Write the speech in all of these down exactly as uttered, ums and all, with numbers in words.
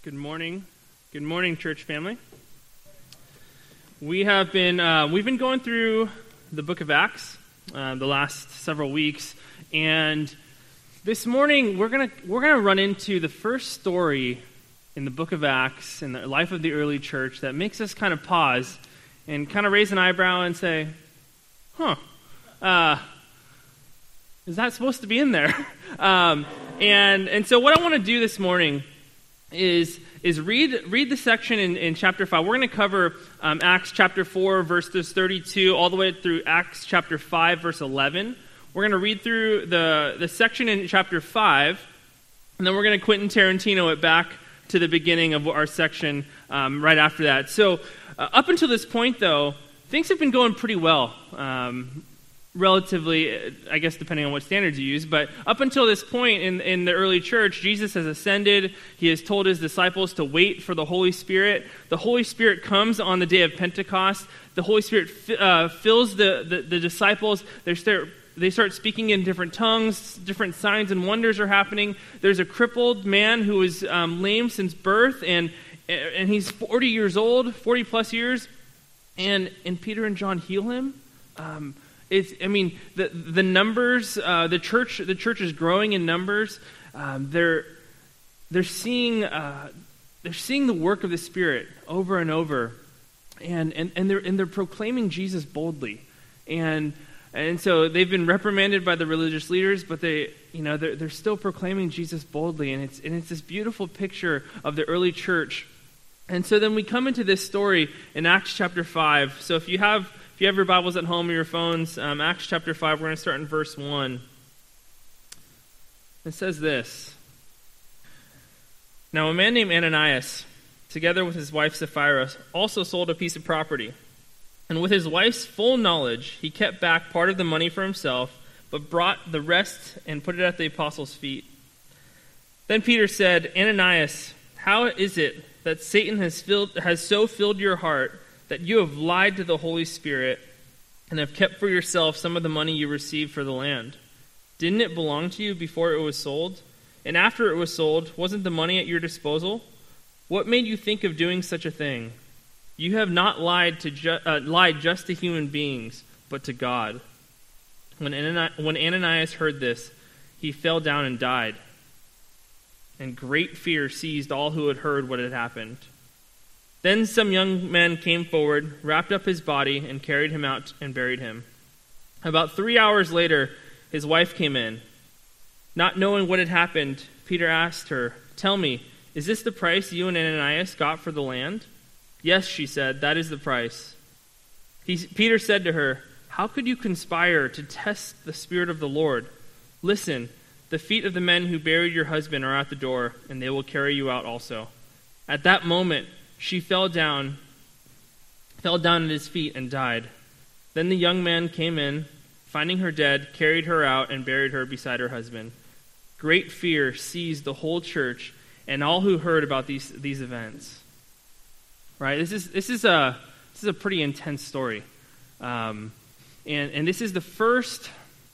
Good morning. Good morning, church family. We have been uh, we've been going through the book of Acts uh, the last several weeks, and this morning we're gonna we're gonna run into the first story in the book of Acts in the life of the early church that makes us kind of pause and kind of raise an eyebrow and say, "Huh, uh, is that supposed to be in there?" um, and and so what I want to do this morning is is read read the section in, in chapter five. We're going to cover um, Acts chapter four, verses thirty-two, all the way through Acts chapter five, verse eleven. We're going to read through the, the section in chapter five, and then we're going to Quentin Tarantino it back to the beginning of our section um, right after that. So uh, up until this point, though, things have been going pretty well. Um Relatively, I guess depending on what standards you use, but up until this point in, in the early church, Jesus has ascended. He has told his disciples to wait for the Holy Spirit. The Holy Spirit comes on the day of Pentecost. The Holy Spirit uh, fills the, the, the disciples. They start, they start speaking in different tongues. Different signs and wonders are happening. There's a crippled man who is um, lame since birth, and and he's forty years old, forty plus years, and, and Peter and John heal him. Um It's, I mean, the the numbers, uh, the church, the church is growing in numbers. Um, they're they're seeing uh, they're seeing the work of the Spirit over and over, and and, and they're and they're proclaiming Jesus boldly, and and so they've been reprimanded by the religious leaders, but they you know they're they're still proclaiming Jesus boldly, and it's and it's this beautiful picture of the early church. And so then we come into this story in Acts chapter five. So if you have If you have your Bibles at home or your phones, um, Acts chapter five, we're going to start in verse one. It says this: Now a man named Ananias, together with his wife Sapphira, also sold a piece of property. And with his wife's full knowledge, he kept back part of the money for himself, but brought the rest and put it at the apostles' feet. Then Peter said, Ananias, how is it that Satan has filled has so filled your heart that you have lied to the Holy Spirit and have kept for yourself some of the money you received for the land? Didn't it belong to you before it was sold? And after it was sold, wasn't the money at your disposal? What made you think of doing such a thing? You have not lied to ju- uh, lied just to human beings, but to God. When Anani- when Ananias heard this, he fell down and died. And great fear seized all who had heard what had happened. Then some young men came forward, wrapped up his body, and carried him out and buried him. About three hours later, his wife came in. Not knowing what had happened, Peter asked her, Tell me, is this the price you and Ananias got for the land? Yes, she said, that is the price. He, Peter said to her, How could you conspire to test the Spirit of the Lord? Listen, the feet of the men who buried your husband are at the door, and they will carry you out also. At that moment, She fell down, fell down at his feet and died. Then the young man came in, finding her dead, carried her out and buried her beside her husband. Great fear seized the whole church and all who heard about these these events. Right? This is this is a this is a pretty intense story, um, and and this is the first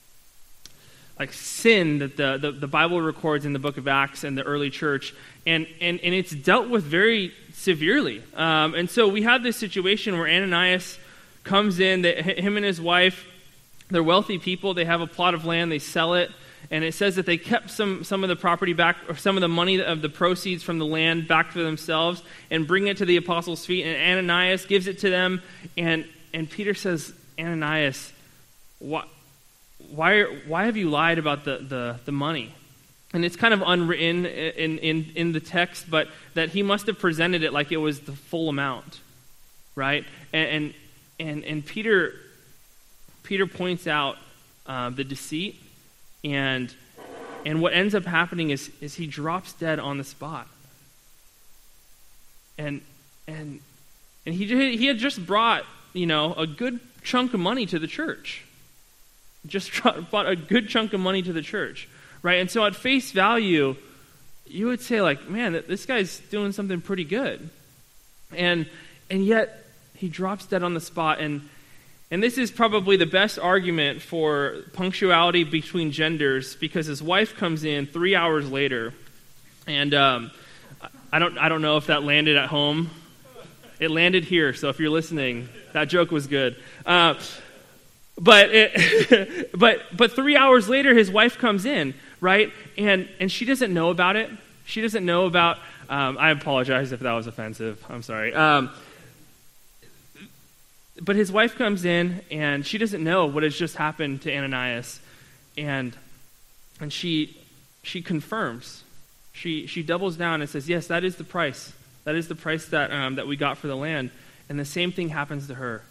like sin that the, the the Bible records in the book of Acts and the early church, and and and it's dealt with very severely. Um, and so we have this situation where Ananias comes in, that him and his wife, they're wealthy people, they have a plot of land, they sell it, and it says that they kept some, some of the property back, or some of the money of the proceeds from the land back for themselves, and bring it to the apostles' feet, and Ananias gives it to them, and, and Peter says, Ananias, why, why, why have you lied about the, the, the money? And it's kind of unwritten in, in, in the text, but that he must have presented it like it was the full amount, right? And and and, and Peter Peter points out uh, the deceit, and and what ends up happening is is he drops dead on the spot. And and and he he had just brought you know a good chunk of money to the church, just brought a good chunk of money to the church. Right, and so at face value, you would say like, man, this guy's doing something pretty good. And and yet, he drops dead on the spot. And and this is probably the best argument for punctuality between genders, because his wife comes in three hours later. And um, I don't I don't know if that landed at home. It landed here, so if you're listening, that joke was good. Uh, but it, but but three hours later, his wife comes in, right? And and she doesn't know about it. She doesn't know about. Um, I apologize if that was offensive. I'm sorry. Um, but his wife comes in, and she doesn't know what has just happened to Ananias, and and she she confirms. She she doubles down and says, "Yes, that is the price. That is the price that um, that we got for the land." And the same thing happens to her.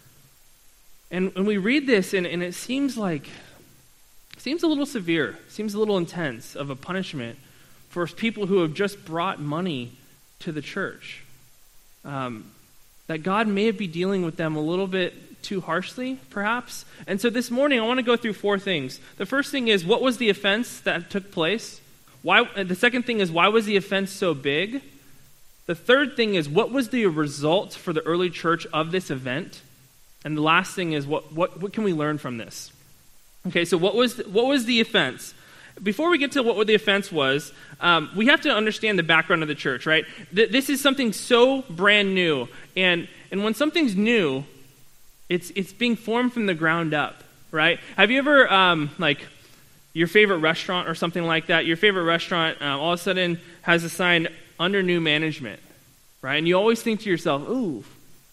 And when we read this, and, and it seems like, it seems a little severe, seems a little intense of a punishment for people who have just brought money to the church. Um, that God may be dealing with them a little bit too harshly, perhaps. And so this morning, I want to go through four things. The first thing is, what was the offense that took place? Why? The second thing is, why was the offense so big? The third thing is, what was the result for the early church of this event? And the last thing is, what what, what can we learn from this? Okay, so what was what was the offense? Before we get to what the offense was, um, we have to understand the background of the church, right? Th- this is something so brand new, and and when something's new, it's it's being formed from the ground up, right? Have you ever um, like your favorite restaurant or something like that? Your favorite restaurant uh, all of a sudden has a sign under new management, right? And you always think to yourself, "Ooh,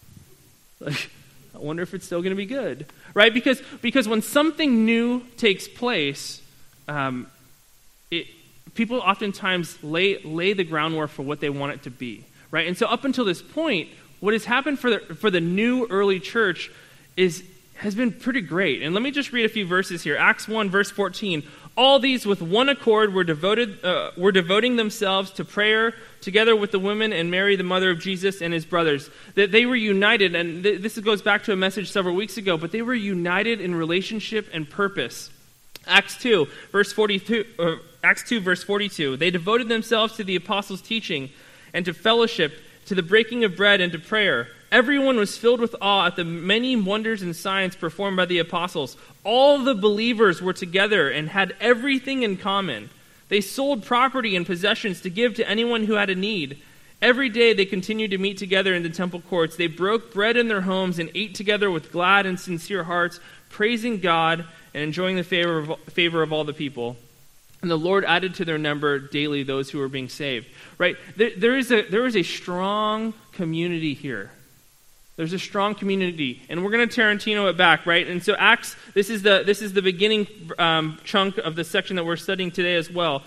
like, I wonder if it's still going to be good," right? Because because when something new takes place, um, it, people oftentimes lay lay the groundwork for what they want it to be, right? And so up until this point, what has happened for the for the new early church is has been pretty great. And let me just read a few verses here. Acts one, verse fourteen. All these with one accord were devoted uh, were devoting themselves to prayer together with the women and Mary, the mother of Jesus, and his brothers. That they were united, and th- this goes back to a message several weeks ago, but they were united in relationship and purpose. Acts two, verse forty-two. Uh, Acts two, verse forty-two. They devoted themselves to the apostles' teaching and to fellowship, to the breaking of bread and to prayer. Everyone was filled with awe at the many wonders and signs performed by the apostles. All the believers were together and had everything in common. They sold property and possessions to give to anyone who had a need. Every day they continued to meet together in the temple courts. They broke bread in their homes and ate together with glad and sincere hearts, praising God and enjoying the favor of, favor of all the people. And the Lord added to their number daily those who were being saved. Right? There, there is a there is a strong community here. There's a strong community, and we're going to Tarantino it back, right? And so Acts, this is the this is the beginning um, chunk of the section that we're studying today as well.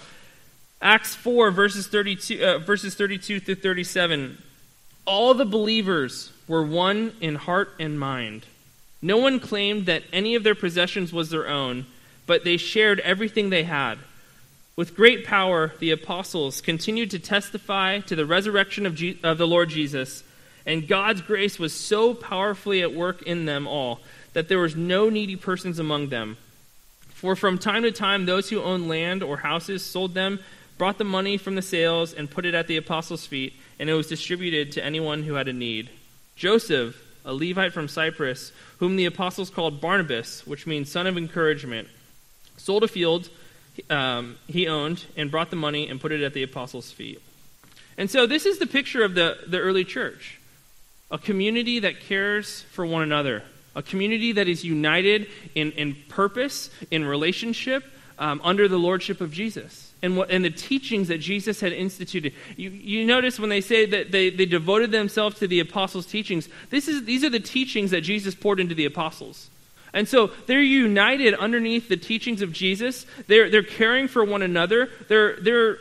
Acts four, verses thirty-two, uh, verses thirty-two through thirty-seven. All the believers were one in heart and mind. No one claimed that any of their possessions was their own, but they shared everything they had. With great power, the apostles continued to testify to the resurrection of, Je- of the Lord Jesus. And God's grace was so powerfully at work in them all that there was no needy persons among them. For from time to time, those who owned land or houses sold them, brought the money from the sales, and put it at the apostles' feet, and it was distributed to anyone who had a need. Joseph, a Levite from Cyprus, whom the apostles called Barnabas, which means son of encouragement, sold a field um, he owned and brought the money and put it at the apostles' feet. And so this is the picture of the, the early church. A community that cares for one another. A community that is united in, in purpose, in relationship, um, under the lordship of Jesus. And what and the teachings that Jesus had instituted. You, you notice when they say that they, they devoted themselves to the apostles' teachings, this is these are the teachings that Jesus poured into the apostles. And so they're united underneath the teachings of Jesus. They're they're caring for one another. They're they're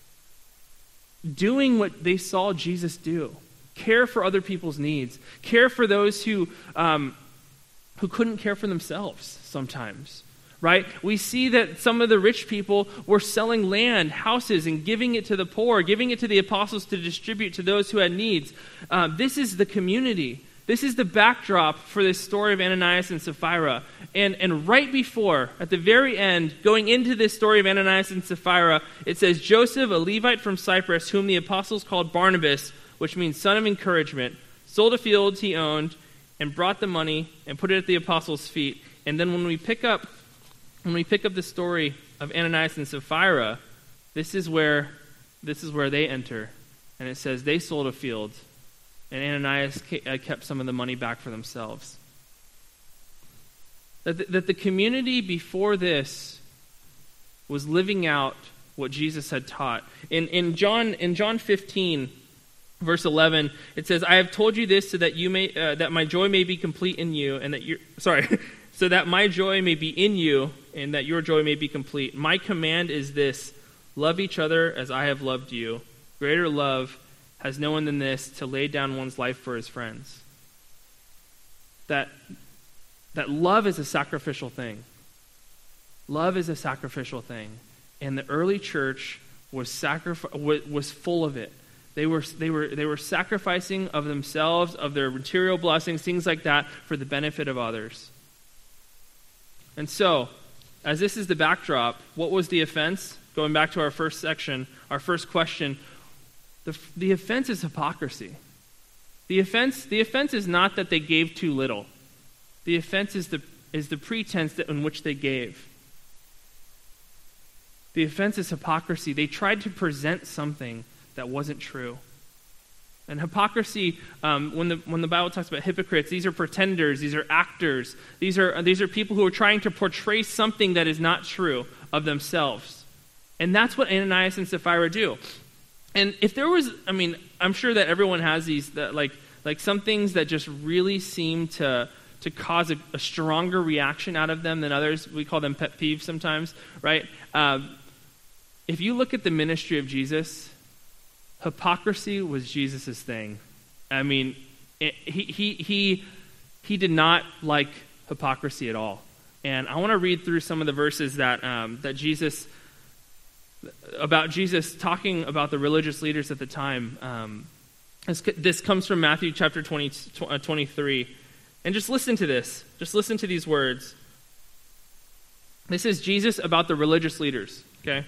doing what they saw Jesus do. Care for other people's needs. Care for those who um, who couldn't care for themselves sometimes, right? We see that some of the rich people were selling land, houses, and giving it to the poor, giving it to the apostles to distribute to those who had needs. Um, this is the community. This is the backdrop for this story of Ananias and Sapphira. And, and right before, at the very end, going into this story of Ananias and Sapphira, it says, Joseph, a Levite from Cyprus, whom the apostles called Barnabas, which means son of encouragement, sold a field he owned and brought the money and put it at the apostles' feet. And then when we pick up when we pick up the story of Ananias and Sapphira, this is where this is where they enter. And it says they sold a field, and Ananias kept some of the money back for themselves. That the, that the community before this was living out what Jesus had taught. In in John in John fifteen, verse eleven, it says, "I have told you this so that you may uh, that my joy may be complete in you, and that you sorry, so that my joy may be in you, and that your joy may be complete. My command is this: love each other as I have loved you. Greater love has no one than this, to lay down one's life for his friends." That that love is a sacrificial thing. Love is a sacrificial thing. And the early church was sacrif- was full of it. They were they were they were sacrificing of themselves, of their material blessings, things like that, for the benefit of others. And so, as this is the backdrop, what was the offense? Going back to our first section, our first question, the the offense is hypocrisy. The offense the offense is not that they gave too little. The offense is the is the pretense that in which they gave. The offense is hypocrisy. They tried to present something that wasn't true. And hypocrisy, um, when the when the Bible talks about hypocrites, these are pretenders, these are actors, these are these are people who are trying to portray something that is not true of themselves. And that's what Ananias and Sapphira do. And if there was, I mean, I'm sure that everyone has these, that like like some things that just really seem to to cause a, a stronger reaction out of them than others. We call them pet peeves sometimes, right? Um, if you look at the ministry of Jesus, hypocrisy was Jesus' thing. I mean, it, he he he he did not like hypocrisy at all. And I want to read through some of the verses that um, that Jesus about Jesus talking about the religious leaders at the time. Um, this, this comes from Matthew chapter twenty, twenty-three. And just listen to this. Just listen to these words. This is Jesus about the religious leaders, okay?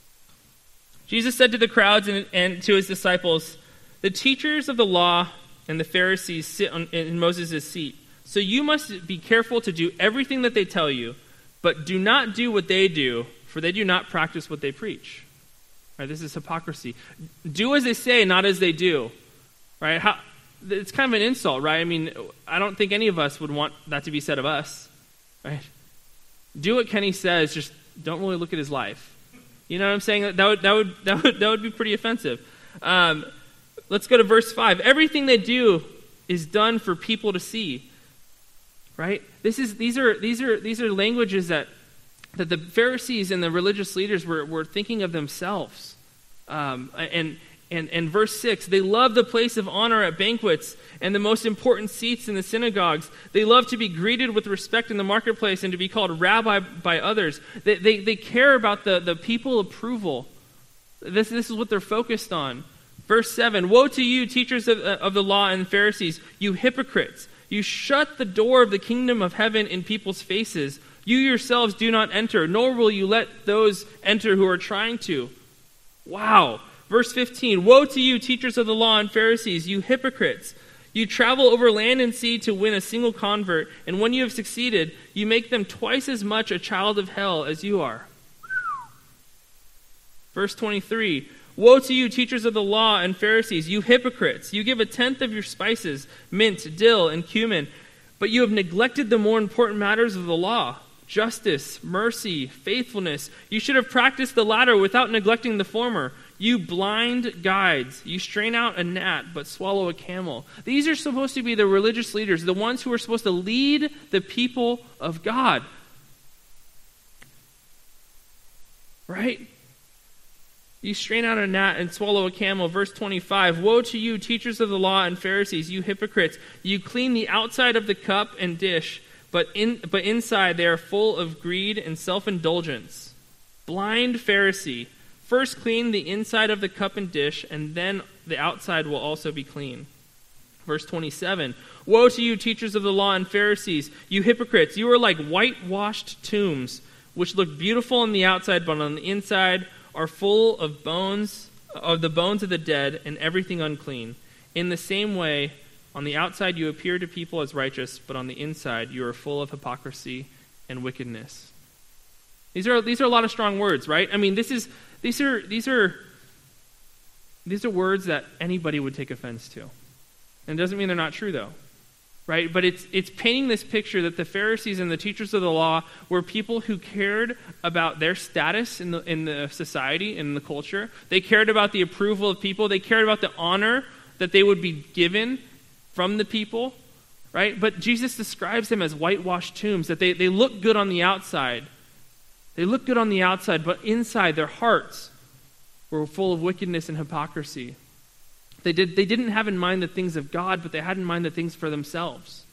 Jesus said to the crowds and, and to his disciples, "The teachers of the law and the Pharisees sit on, in Moses' seat. So you must be careful to do everything that they tell you, but do not do what they do, for they do not practice what they preach." Right, this is hypocrisy. Do as they say, not as they do. Right? How, it's kind of an insult, right? I mean, I don't think any of us would want that to be said of us. Right? Do what Kenny says, just don't really look at his life. You know what I'm saying? That would that would that would, that would be pretty offensive. Um, let's go to verse five. Everything they do is done for people to see. Right? This is these are these are these are languages that that the Pharisees and the religious leaders were were thinking of themselves. Um, and and and verse six, they love the place of honor at banquets and the most important seats in the synagogues. They love to be greeted with respect in the marketplace and to be called rabbi by others. They they, they care about the, the people approval. This this is what they're focused on. Verse seven, "Woe to you, teachers of, of the law and Pharisees, you hypocrites! You shut the door of the kingdom of heaven in people's faces. You yourselves do not enter, nor will you let those enter who are trying to." Wow. Verse fifteen, "Woe to you, teachers of the law and Pharisees, you hypocrites! You travel over land and sea to win a single convert, and when you have succeeded, you make them twice as much a child of hell as you are." Verse twenty-three, "Woe to you, teachers of the law and Pharisees, you hypocrites! You give a tenth of your spices, mint, dill, and cumin, but you have neglected the more important matters of the law: justice, mercy, faithfulness. You should have practiced the latter without neglecting the former. You blind guides, you strain out a gnat but swallow a camel." These are supposed to be the religious leaders, the ones who are supposed to lead the people of God. Right? You strain out a gnat and swallow a camel. Verse twenty-five, "Woe to you, teachers of the law and Pharisees, you hypocrites! You clean the outside of the cup and dish, but in but inside they are full of greed and self-indulgence. Blind Pharisee! First clean the inside of the cup and dish, and then the outside will also be clean." Verse twenty-seven, "Woe to you, teachers of the law and Pharisees, you hypocrites! You are like whitewashed tombs, which look beautiful on the outside, but on the inside are full of bones, of the bones of the dead, and everything unclean. In the same way, on the outside you appear to people as righteous, but on the inside you are full of hypocrisy and wickedness." These are these are a lot of strong words, right? I mean, this is these are these are These are words that anybody would take offense to. And it doesn't mean they're not true, though. Right? But it's it's painting this picture that the Pharisees and the teachers of the law were people who cared about their status in the in the society, in the culture. They cared about the approval of people. They cared about the honor that they would be given from the people. Right? But Jesus describes them as whitewashed tombs, that they, they look good on the outside. They look good on the outside, but inside their hearts were full of wickedness and hypocrisy. They did. They didn't have in mind the things of God, but they had in mind the things for themselves.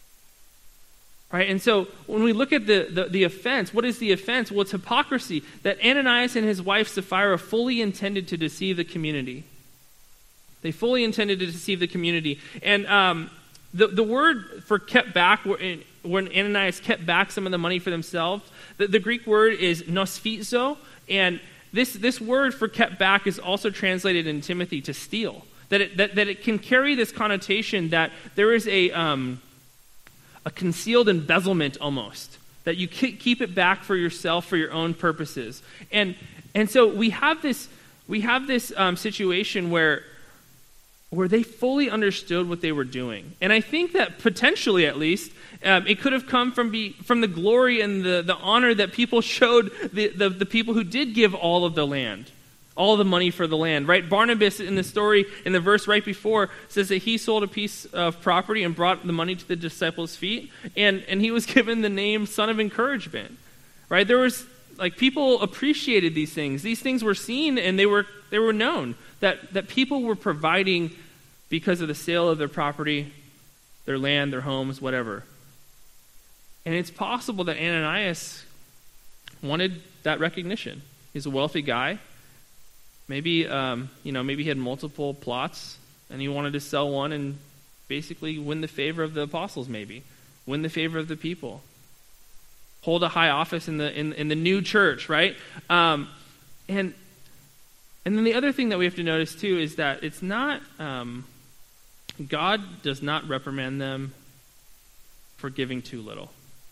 Right? And so when we look at the, the, the offense, what is the offense? Well, it's hypocrisy. That Ananias and his wife Sapphira fully intended to deceive the community. They fully intended to deceive the community. And um, the, the word for kept back, when Ananias kept back some of the money for themselves, the, the Greek word is nosphizo. And this, this word for kept back is also translated in Timothy to steal. That it, that, that it can carry this connotation that there is a um, a concealed embezzlement almost, that you keep it back for yourself for your own purposes, and and so we have this we have this um, situation where where they fully understood what they were doing, and I think that potentially, at least, um, it could have come from be from the glory and the the honor that people showed the the, the people who did give all of the land. All the money for the land, right? Barnabas in the story, in the verse right before, says that he sold a piece of property and brought the money to the disciples' feet, and, and he was given the name Son of Encouragement, right? There was, like, people appreciated these things. These things were seen and they were they were known, that, that people were providing because of the sale of their property, their land, their homes, whatever. And it's possible that Ananias wanted that recognition. He's a wealthy guy. Maybe, um, you know, maybe he had multiple plots, and he wanted to sell one and basically win the favor of the apostles. Maybe win the favor of the people, hold a high office in the in, in the new church, right? Um, and and then the other thing that we have to notice too is that it's not um, God does not reprimand them for giving too little.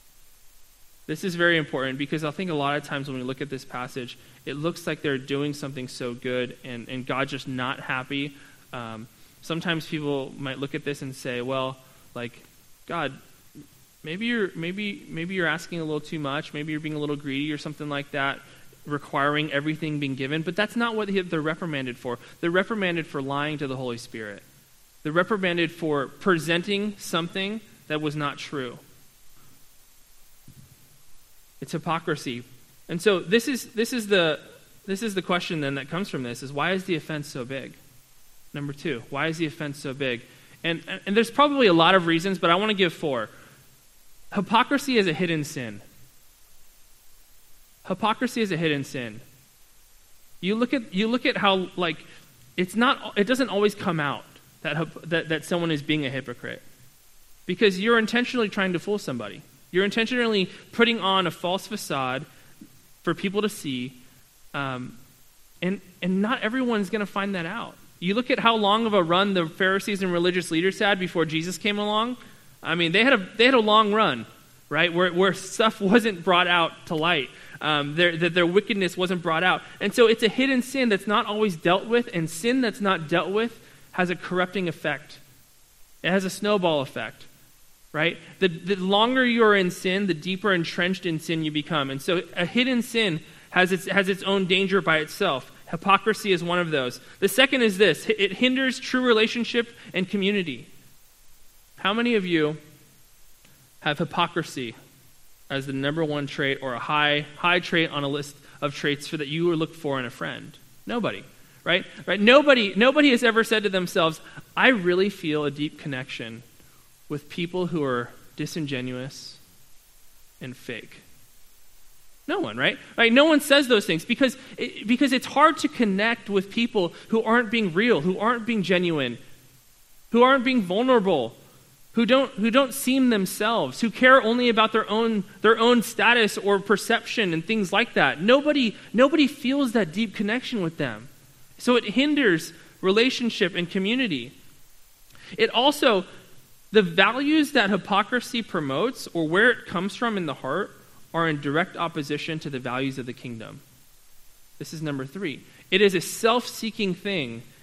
This is very important because I think a lot of times when we look at this passage, it looks like they're doing something so good and, and God's just not happy. Um, sometimes people might look at this and say, well, like, God, maybe you're maybe maybe you're asking a little too much. Maybe you're being a little greedy or something like that, requiring everything being given. But that's not what they're reprimanded for. They're reprimanded for lying to the Holy Spirit. They're reprimanded for presenting something that was not true. It's hypocrisy. And so this is this is the this is the question then that comes from this is why is the offense so big? Number two, why is the offense so big? And and, and there's probably a lot of reasons, but I want to give four. Hypocrisy is a hidden sin. Hypocrisy is a hidden sin. You look at you look at how like it's not it doesn't always come out that that that someone is being a hypocrite. Because you're intentionally trying to fool somebody. You're intentionally putting on a false facade for people to see, um, and and not everyone's going to find that out. You look at how long of a run the Pharisees and religious leaders had before Jesus came along. I mean, they had a they had a long run, right, where where stuff wasn't brought out to light, um, their that their wickedness wasn't brought out, and so it's a hidden sin that's not always dealt with, and sin that's not dealt with has a corrupting effect. It has a snowball effect. Right? The, the longer you're in sin, the deeper entrenched in sin you become. And so a hidden sin has its has its own danger by itself. Hypocrisy is one of those. The second is this. It hinders true relationship and community. How many of you have hypocrisy as the number one trait or a high high trait on a list of traits for that you would look for in a friend? Nobody. Right? Right? Nobody, nobody has ever said to themselves, I really feel a deep connection with people who are disingenuous and fake. No one, right? Right? No one says those things because it, because it's hard to connect with people who aren't being real, who aren't being genuine, who aren't being vulnerable, who don't who don't seem themselves, who care only about their own their own status or perception and things like that. Nobody nobody feels that deep connection with them. So it hinders relationship and community. It also The values that hypocrisy promotes, or where it comes from in the heart, are in direct opposition to the values of the kingdom. This is number three. It is a self-seeking thing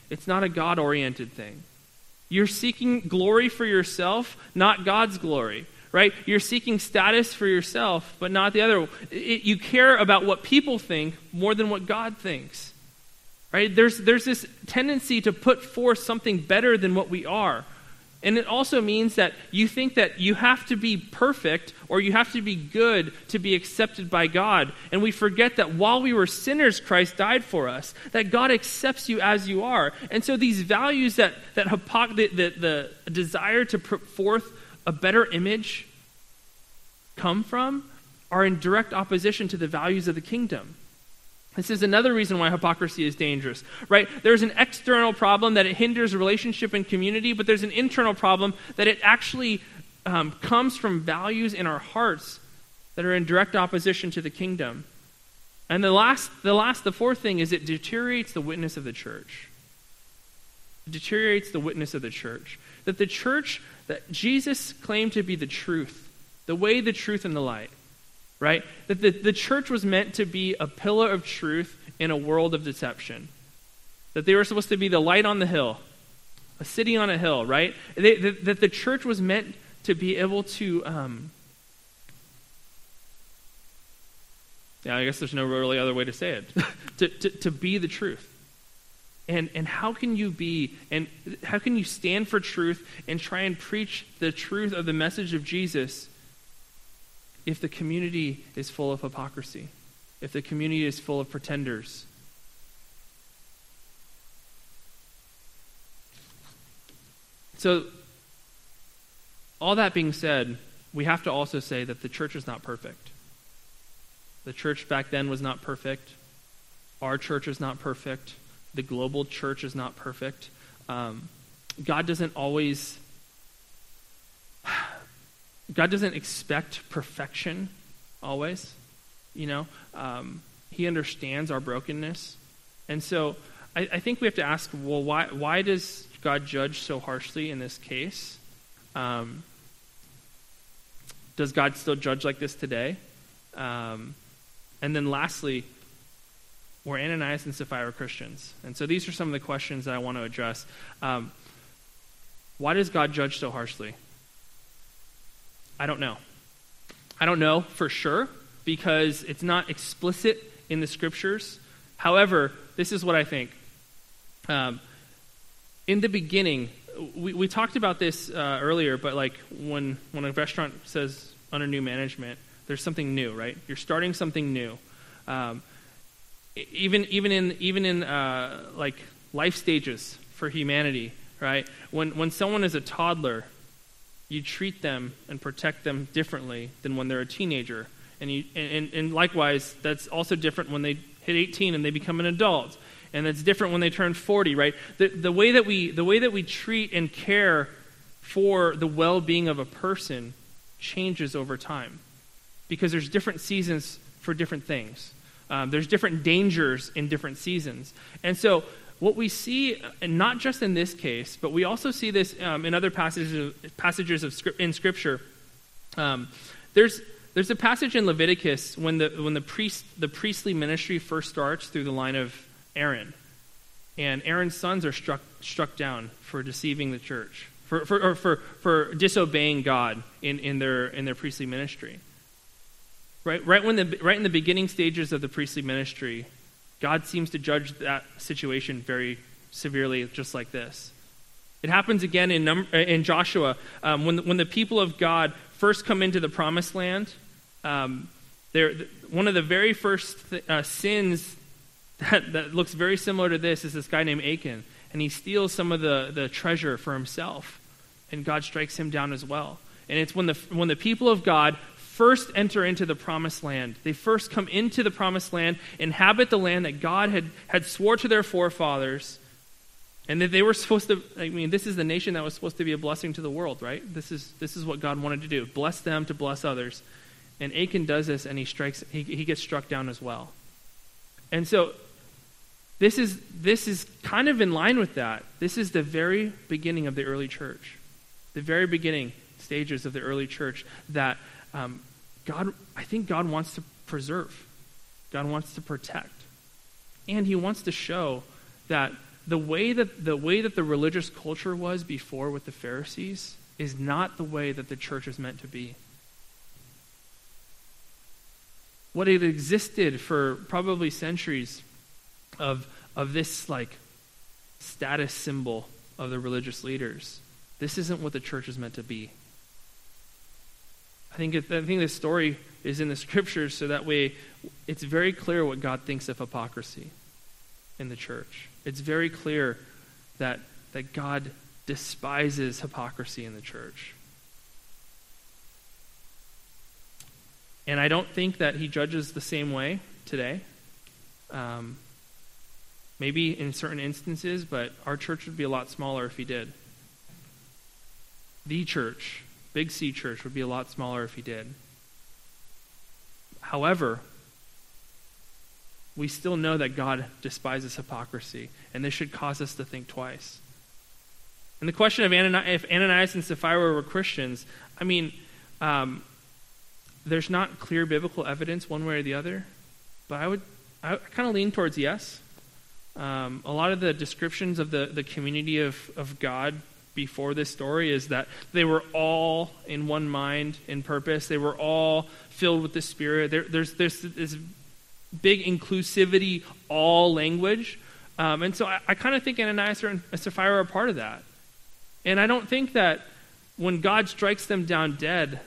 It's not a God-oriented thing. You're seeking glory for yourself, not God's glory, right? You're seeking status for yourself, but not the other. It, you care about what people think more than what God thinks, right? There's, there's this tendency to put forth something better than what we are. And it also means that you think that you have to be perfect or you have to be good to be accepted by God. And we forget that while we were sinners, Christ died for us, that God accepts you as you are. And so these values that, that hypoc- the, the, the desire to put forth a better image come from are in direct opposition to the values of the kingdom. This is another reason why hypocrisy is dangerous, right? There's an external problem that it hinders relationship and community, but there's an internal problem that it actually um, comes from values in our hearts that are in direct opposition to the kingdom. And the last, the last, the fourth thing is it deteriorates the witness of the church. It deteriorates the witness of the church. That the church, that Jesus claimed to be the truth, the way, the truth, and the light. Right? That the, the church was meant to be a pillar of truth in a world of deception. That they were supposed to be the light on the hill, a city on a hill, right? They, that, that the church was meant to be able to, um, yeah, I guess there's no really other way to say it, to, to, to be the truth. And and how can you be, and how can you stand for truth and try and preach the truth of the message of Jesus if the community is full of hypocrisy, if the community is full of pretenders? So, all that being said, we have to also say that the church is not perfect. The church back then was not perfect. Our church is not perfect. The global church is not perfect. Um, God doesn't always... God doesn't expect perfection always, you know. Um, he understands our brokenness. And so I, I think we have to ask, well, why why does God judge so harshly in this case? Um, does God still judge like this today? Um, and then lastly, were Ananias and Sapphira Christians? And so these are some of the questions that I want to address. Um, why does God judge so harshly? I don't know. I don't know for sure because it's not explicit in the scriptures. However, this is what I think. Um, in the beginning, we, we talked about this uh, earlier, but like when, when a restaurant says under new management, there's something new, right? You're starting something new. Um, even even in even in uh, like life stages for humanity, right? When when someone is a toddler, you treat them and protect them differently than when they're a teenager. And, you, and, and likewise, that's also different when they hit eighteen and they become an adult. And that's different when they turn forty, right? The, the, way that we, the way that we treat and care for the well-being of a person changes over time. Because there's different seasons for different things. Um, there's different dangers in different seasons. And so what we see, and not just in this case, but we also see this um, in other passages of, passages of script, in Scripture. Um, there's there's a passage in Leviticus when the when the priest the priestly ministry first starts through the line of Aaron, and Aaron's sons are struck struck down for deceiving the church, for for or for for disobeying God in, in their in their priestly ministry. Right right when the right in the beginning stages of the priestly ministry, God seems to judge that situation very severely, just like this. It happens again in num- in Joshua um, when the, when the people of God first come into the Promised Land. Um, they're, one of the very first th- uh, sins that, that looks very similar to this is this guy named Achan, and he steals some of the, the treasure for himself, and God strikes him down as well. And it's when the when the people of God first enter into the Promised Land. They first come into the Promised Land, inhabit the land that God had, had swore to their forefathers, and that they were supposed to, I mean, this is the nation that was supposed to be a blessing to the world, right? This is this is what God wanted to do, bless them to bless others. And Achan does this, and he strikes, he, he gets struck down as well. And so this is this is kind of in line with that. This is the very beginning of the early church, the very beginning stages of the early church that um, God, I think God wants to preserve. God wants to protect. And he wants to show that the way that the way that the religious culture was before with the Pharisees is not the way that the church is meant to be. What had existed for probably centuries of of this like status symbol of the religious leaders, this isn't what the church is meant to be. I think it, I think this story is in the scriptures so that way it's very clear what God thinks of hypocrisy in the church. It's very clear that that God despises hypocrisy in the church. And I don't think that he judges the same way today. Um, maybe in certain instances, but our church would be a lot smaller if he did. The church, Big C Church, would be a lot smaller if he did. However, we still know that God despises hypocrisy, and this should cause us to think twice. And the question of Ananias, if Ananias and Sapphira were Christians, I mean, um, there's not clear biblical evidence one way or the other, but I would, I kind of lean towards yes. Um, a lot of the descriptions of the, the community of, of God before this story is that they were all in one mind and purpose. They were all filled with the Spirit. There, there's, there's this big inclusivity, all language. Um, and so I, I kind of think Ananias and Sapphira are a part of that. And I don't think that when God strikes them down dead,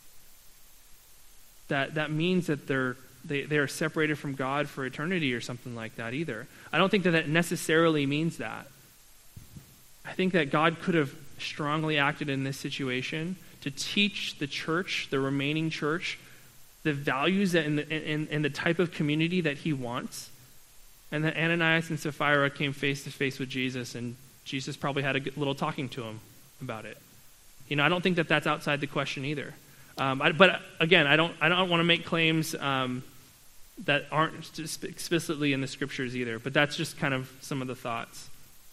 that that means that they're they, they are separated from God for eternity or something like that either. I don't think that that necessarily means that. I think that God could have strongly acted in this situation to teach the church, the remaining church, the values that in the, in, in the type of community that he wants. And that Ananias and Sapphira came face to face with Jesus, and Jesus probably had a little talking to him about it. You know, I don't think that that's outside the question either. Um, I, but again, I don't I don't want to make claims um, that aren't explicitly in the scriptures either. But that's just kind of some of the thoughts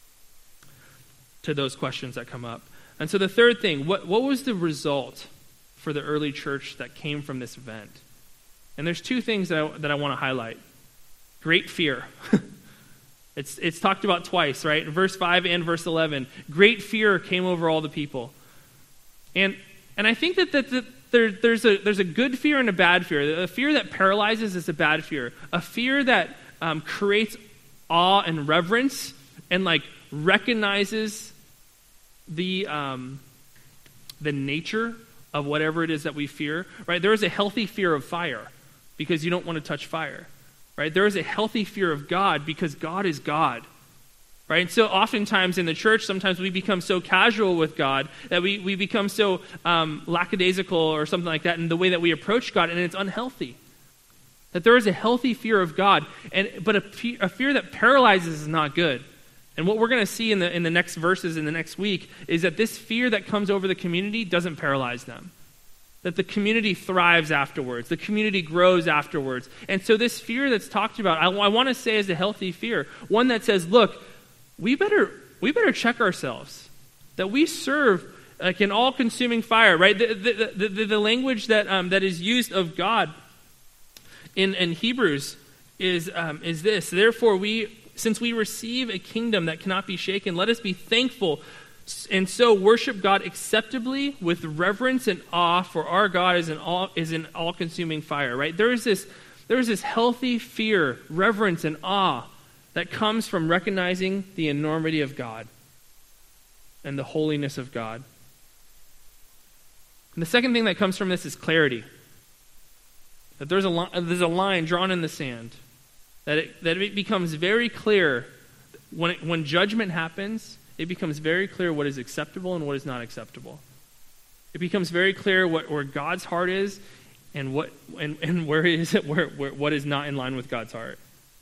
to those questions that come up. And so the third thing, what what was the result for the early church that came from this event? And there's two things that I, that I want to highlight. Great fear. it's it's talked about twice, right? In verse five and verse eleven. Great fear came over all the people. And and I think that that. that There, there's a there's a good fear and a bad fear. A fear that paralyzes is a bad fear. A fear that um, creates awe and reverence and like recognizes the um, the nature of whatever it is that we fear. Right? There is a healthy fear of fire because you don't want to touch fire. Right? There is a healthy fear of God because God is God. Right? And so oftentimes in the church, sometimes we become so casual with God that we, we become so um, lackadaisical or something like that in the way that we approach God, and it's unhealthy. That there is a healthy fear of God, and but a, a fear that paralyzes is not good. And what we're going to see in the in the next verses in the next week is that this fear that comes over the community doesn't paralyze them. That the community thrives afterwards. The community grows afterwards. And so this fear that's talked about, I, I want to say is a healthy fear. One that says, look, We better we better check ourselves that we serve like an all-consuming fire, right? The the, the, the language that um, that is used of God in, in Hebrews is um, is this. Therefore, we since we receive a kingdom that cannot be shaken, let us be thankful and so worship God acceptably with reverence and awe. For our God is an all is an all-consuming fire, right? There is this there is this healthy fear, reverence, and awe that comes from recognizing the enormity of God and the holiness of God. And the second thing that comes from this is clarity. That there's a li- there's a line drawn in the sand. That it, that it becomes very clear when it, when judgment happens, it becomes very clear what is acceptable and what is not acceptable. It becomes very clear what where God's heart is and what and, and where is it where, where what is not in line with God's heart.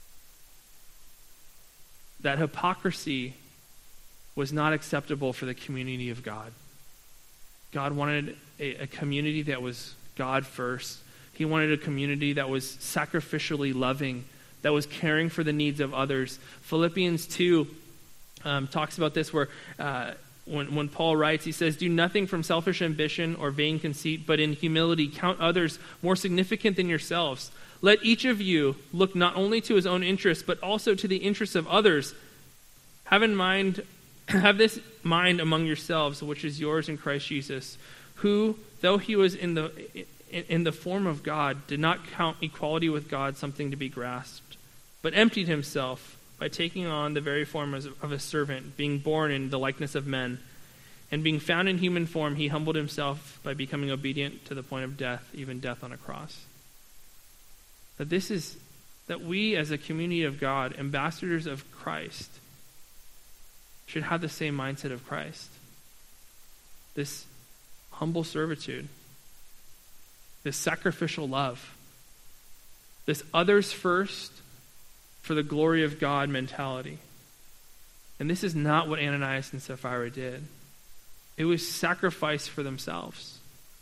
That hypocrisy was not acceptable for the community of God. God wanted a, a community that was God first. He wanted a community that was sacrificially loving, that was caring for the needs of others. Philippians two um, talks about this where uh, when, when Paul writes, he says, do nothing from selfish ambition or vain conceit, but in humility count others more significant than yourselves. Let each of you look not only to his own interests, but also to the interests of others. Have in mind, have this mind among yourselves, which is yours in Christ Jesus, who, though he was in the in, in the form of God, did not count equality with God something to be grasped, but emptied himself by taking on the very form of a servant, being born in the likeness of men. And being found in human form, he humbled himself by becoming obedient to the point of death, even death on a cross. That this is, that we as a community of God, ambassadors of Christ, should have the same mindset of Christ. This humble servitude, this sacrificial love, this others first for the glory of God mentality. And this is not what Ananias and Sapphira did. It was sacrifice for themselves.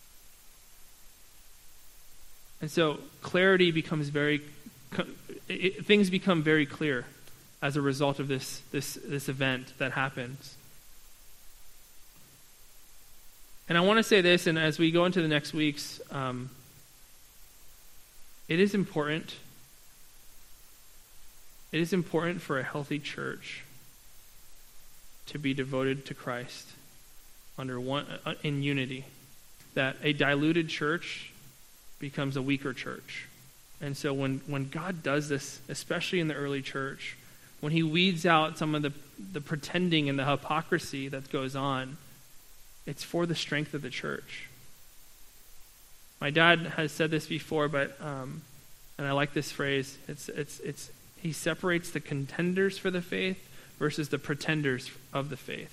And so clarity becomes very, it, things become very clear as a result of this, this, this event that happens. And I want to say this, and as we go into the next weeks, um, it is important, it is important for a healthy church to be devoted to Christ under one uh, in unity. That a diluted church becomes a weaker church. And so when, when God does this, especially in the early church, when he weeds out some of the, the pretending and the hypocrisy that goes on, it's for the strength of the church. My dad has said this before, but um, and I like this phrase. It's it's it's he separates the contenders for the faith versus the pretenders of the faith.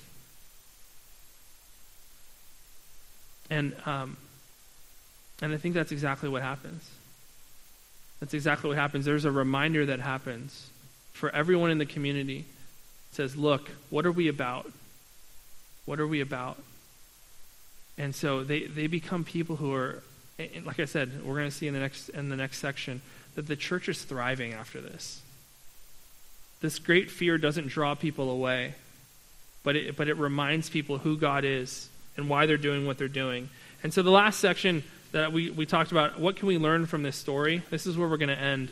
And um, and I think that's exactly what happens. That's exactly what happens. There's a reminder that happens for everyone in the community. It says, look, what are we about? What are we about? And so they, they become people who are, like I said, we're going to see in the next in the next section, that the church is thriving after this. This great fear doesn't draw people away, but it, but it reminds people who God is and why they're doing what they're doing. And so the last section that we, we talked about, what can we learn from this story? This is where we're going to end.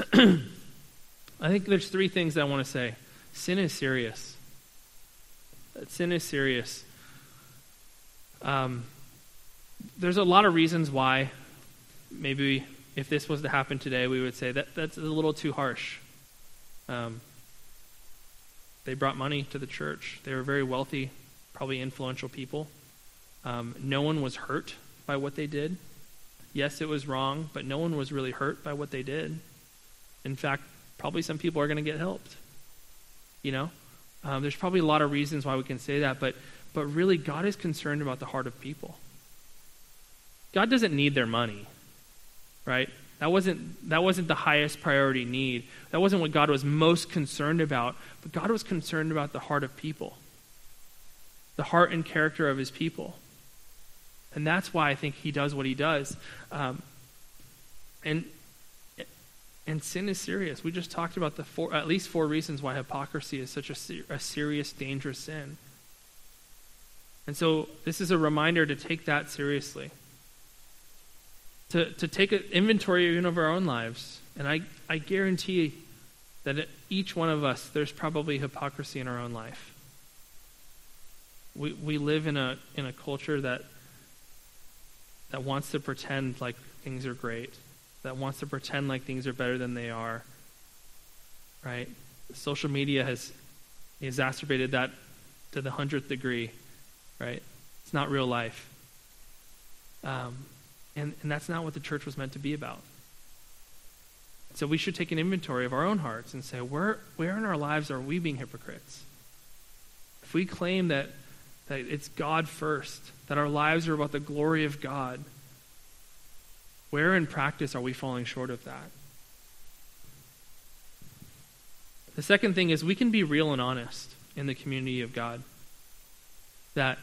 I think there's three things that I want to say. Sin is serious. Sin is serious. Um, there's a lot of reasons why maybe if this was to happen today, we would say that that's a little too harsh. Um, they brought money to the church. They were very wealthy, probably influential people. Um, no one was hurt by what they did. Yes, it was wrong, but no one was really hurt by what they did. In fact, probably some people are going to get helped. You know, um, there's probably a lot of reasons why we can say that, but but really, God is concerned about the heart of people. God doesn't need their money, right? That wasn't that wasn't the highest priority need. That wasn't what God was most concerned about. But God was concerned about the heart of people, the heart and character of his people. And that's why I think he does what he does. Um, and and sin is serious. We just talked about the four, at least four reasons why hypocrisy is such a, ser- a serious, dangerous sin. And so this is a reminder to take that seriously. To to take an inventory even of our own lives. And I, I guarantee that at each one of us, there's probably hypocrisy in our own life. We we live in a in a culture that that wants to pretend like things are great, that wants to pretend like things are better than they are, right? Social media has exacerbated that to the hundredth degree, right? It's not real life. Um, and, and that's not what the church was meant to be about. So we should take an inventory of our own hearts and say, where, where in our lives are we being hypocrites? If we claim that that it's God first, that our lives are about the glory of God, where in practice are we falling short of that? The second thing is we can be real and honest in the community of God. That,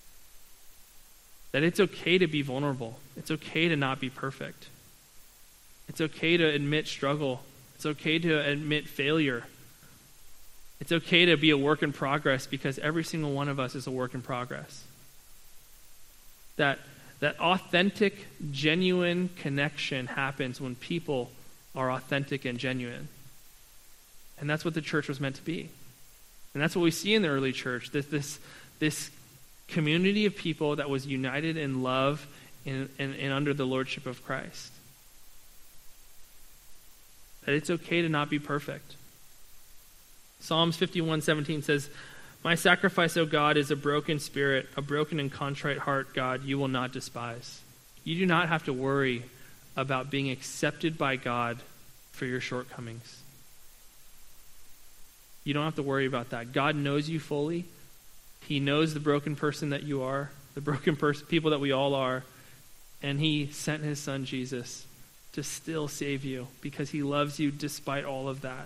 that it's okay to be vulnerable. It's okay to not be perfect. It's okay to admit struggle. It's okay to admit failure. It's okay to be a work in progress because every single one of us is a work in progress. That that authentic, genuine connection happens when people are authentic and genuine. And that's what the church was meant to be. And that's what we see in the early church, this this, this community of people that was united in love and, and, and under the lordship of Christ. That it's okay to not be perfect. Psalms fifty-one seventeen says, "My sacrifice, O God, is a broken spirit, a broken and contrite heart, God, you will not despise." You do not have to worry about being accepted by God for your shortcomings. You don't have to worry about that. God knows you fully. He knows the broken person that you are, the broken person, people that we all are, and he sent his son Jesus to still save you because he loves you despite all of that.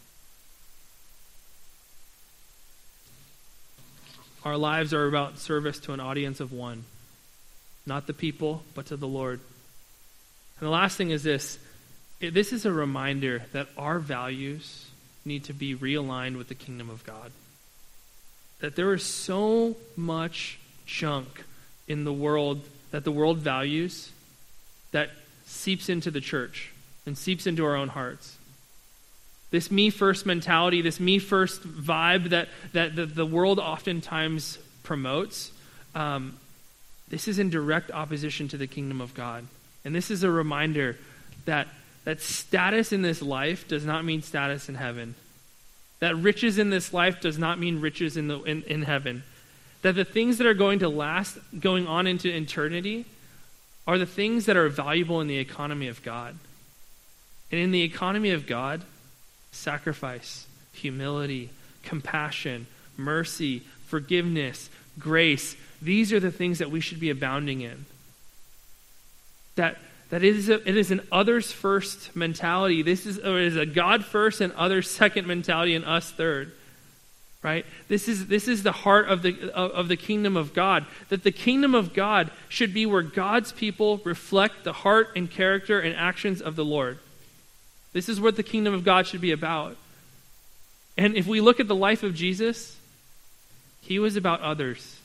Our lives are about service to an audience of one. Not the people, but to the Lord. And the last thing is this. This is a reminder that our values need to be realigned with the kingdom of God. That there is so much junk in the world that the world values that seeps into the church and seeps into our own hearts. This me-first mentality, this me-first vibe that, that the, the world oftentimes promotes, um, this is in direct opposition to the kingdom of God. And this is a reminder that, that status in this life does not mean status in heaven. That riches in this life does not mean riches in, the, in, in heaven. That the things that are going to last, going on into eternity, are the things that are valuable in the economy of God. And in the economy of God, sacrifice, humility, compassion, mercy, forgiveness, grace, these are the things that we should be abounding in. That that it is a, it is an others first mentality. This is or it is a God first and others second mentality and us third. Right? This is this is the heart of the of, of the kingdom of God. That the kingdom of God should be where God's people reflect the heart and character and actions of the Lord. This is what the kingdom of God should be about. And if we look at the life of Jesus, he was about others.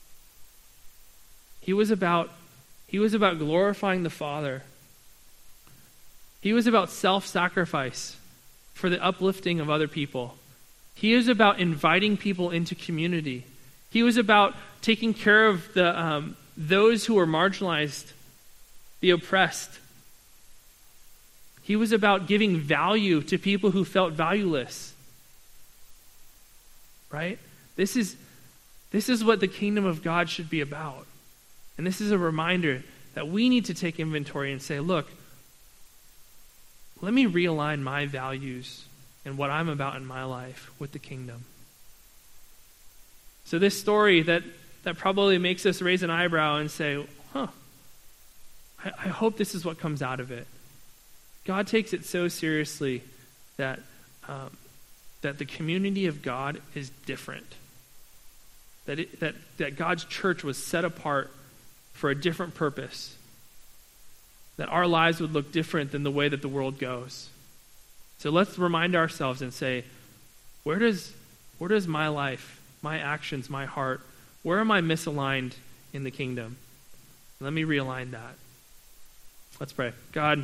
He was about he was about glorifying the Father. He was about self-sacrifice for the uplifting of other people. He was about inviting people into community. He was about taking care of the um, those who were marginalized, the oppressed. He was about giving value to people who felt valueless. Right? This is this is what the kingdom of God should be about. And this is a reminder that we need to take inventory and say, look, let me realign my values and what I'm about in my life with the kingdom. So this story that, that probably makes us raise an eyebrow and say, huh, I, I hope this is what comes out of it. God takes it so seriously that um, that the community of God is different. That, it, that that God's church was set apart for a different purpose. That our lives would look different than the way that the world goes. So let's remind ourselves and say, where does where does my life, my actions, my heart, where am I misaligned in the kingdom? Let me realign that. Let's pray. God,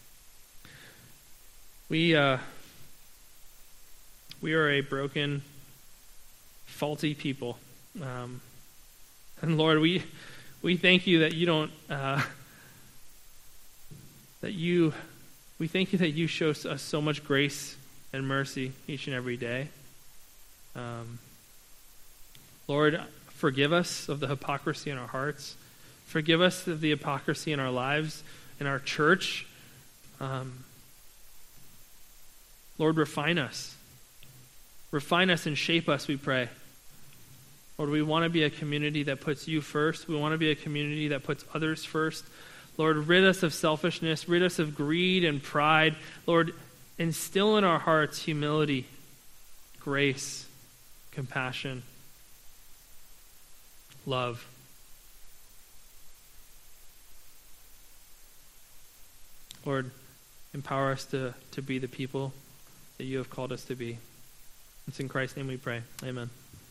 we uh, we are a broken, faulty people, um, and Lord, we we thank you that you don't uh, that you. We thank you that you show us so much grace and mercy each and every day. Um, Lord, forgive us of the hypocrisy in our hearts. Forgive us of the hypocrisy in our lives, in our church. Um, Lord, refine us. Refine us and shape us, we pray. Lord, we want to be a community that puts you first. We want to be a community that puts others first. Lord, rid us of selfishness, rid us of greed and pride. Lord, instill in our hearts humility, grace, compassion, love. Lord, empower us to, to be the people that you have called us to be. It's in Christ's name we pray. Amen.